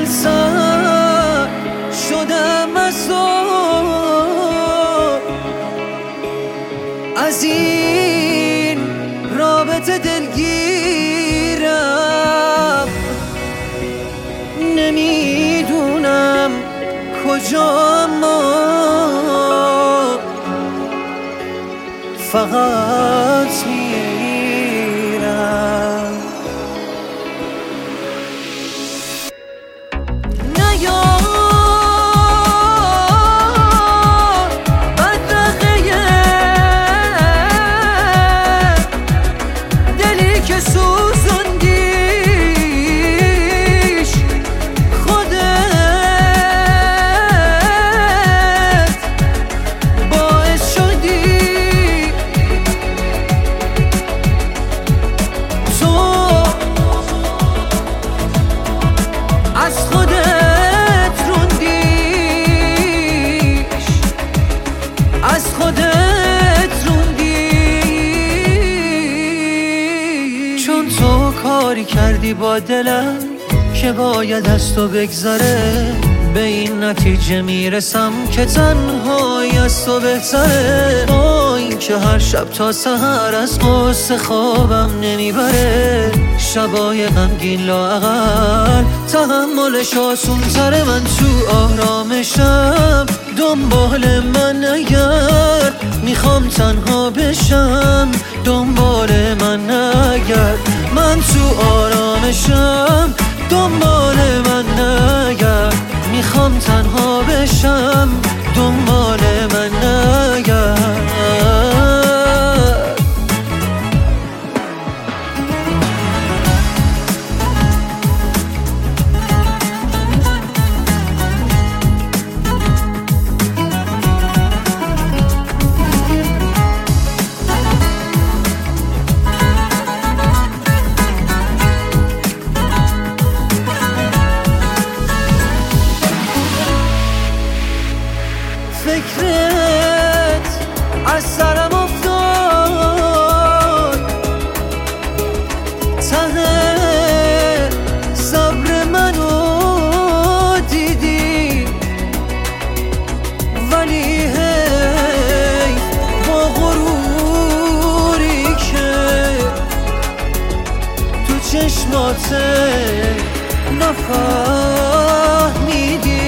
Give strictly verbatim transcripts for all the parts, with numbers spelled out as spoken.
سر شدم از تو، از این رابطه دلگیرم، نمیدونم کجا، اما فقط میرم. نیار بدرقه دلی که سوزوندیش، خودت باعث شدی از خودت روندیش، از خودت روندیش. چون تو کاری کردی با دلم که باید از تو بگذره، به این نتیجه میرسم که تنهایی از تو بهتره. با این که هر شب تا سحر از قصه خوابم نمیبره، شبای غمگین لااقل تحملش آسون تره. من تو آرامشم دنبال من نگرد، میخوام تنها بشم دنبال من نگرد. من تو آرامشم دنبال من نگرد، میخوام تنها بشم دنبال من نگرد. فکرت از سرم افتاد، ته صبر منو دیدی، ولی هی با غروری که تو چشمات نفهمیدی.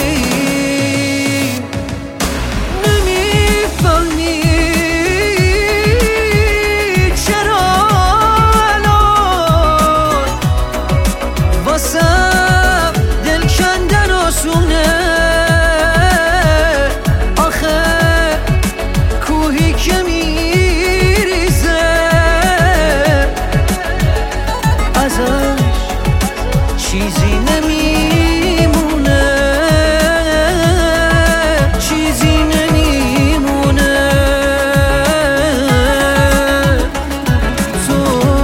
دل کندن آسونه، آخه کوهی که میریزه ازش چیزی نمیمونه، چیزی نمیمونه. تو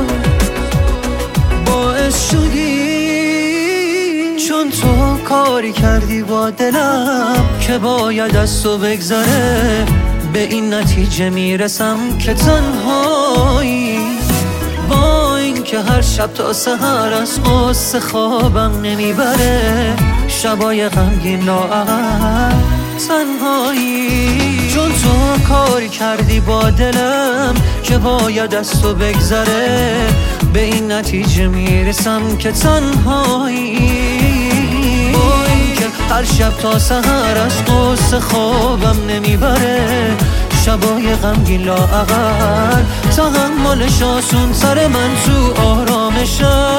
باعث شدی، چون تو کاری کردی با دلم که باید از تو بگذره، به این نتیجه میرسم که تنهایی. با این که هر شب تا سحر از قصه خوابم نمیبره، شبای غمگین لااقل تنهایی. چون تو کاری کردی با دلم که باید از تو بگذره، به این نتیجه میرسم که تنهایی. هر شب تا سحر از قصه خوابم نمیبره، شبای غمگین لااقل تحملش آسون تره. من تو آرامشم